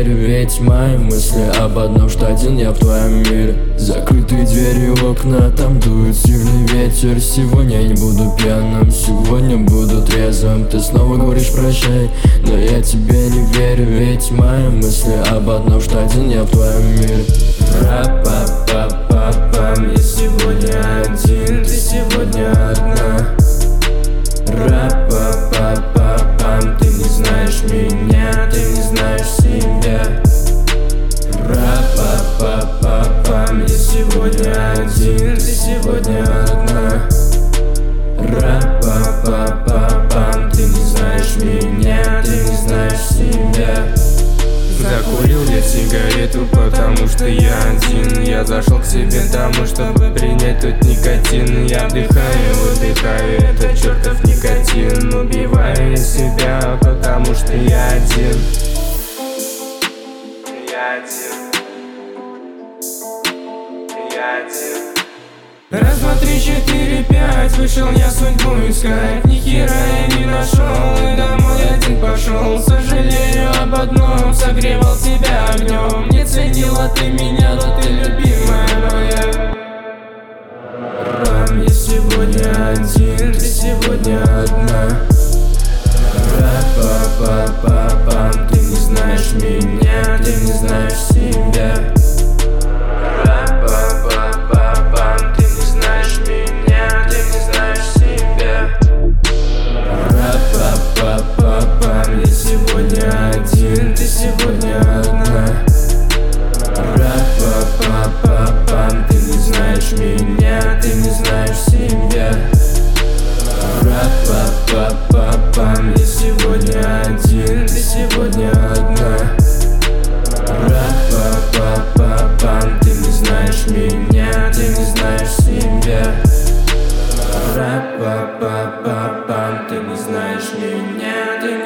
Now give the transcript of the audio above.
верю, ведь мои мысли об одном, что один я в твоем мире. Закрытые двери, окна, там дует сильный ветер. Сегодня я не буду пьяным, сегодня буду трезвым. Ты снова говоришь прощай, но я тебе не верю, ведь мои мысли об одном, что один я в твоем мире. Ра-па-па-па-пам, я сегодня один, ты сегодня одна. Ра-па-па-па-пам, ты не знаешь меня, ты не знаешь себя. Ра-па-па-па-пам, я сегодня один, ты сегодня одна. Ра-па-па-па-пам, ты не знаешь меня, ты не знаешь себя. Закурил я сигарету, потому что я один. Я зашел к себе домой, чтобы принять тот никотин. Я вдыхаю, выдыхаю этот чертов никотин. Убиваю себя, потому что я один. Я один. Я один. Раз, два, три, четыре, пять. Вышел я судьбу искать, ни хера я не нашел. И домой один пошел. Сожалею об одном, согревал себя огнем. Не ценила ты меня, но ты любимая моя. Я сегодня один, ты сегодня одна. Ра-па-па-па-пам, ты не знаешь меня, ты не знаешь себя. Ра-па-па-па-пам, ты не знаешь меня, ты не знаешь себя. Ра-па-па-па-пам, я сегодня один, ты сегодня одна. Ра-па-па-па-пам, ты не знаешь меня, ты не знаешь себя. Ра-па-па-па-пам, я сегодня один, ты сегодня одна. Ра-па-па-па-пам, ты не знаешь меня, ты не знаешь себя. Ра-па-па-па-пам, ты не знаешь меня, ты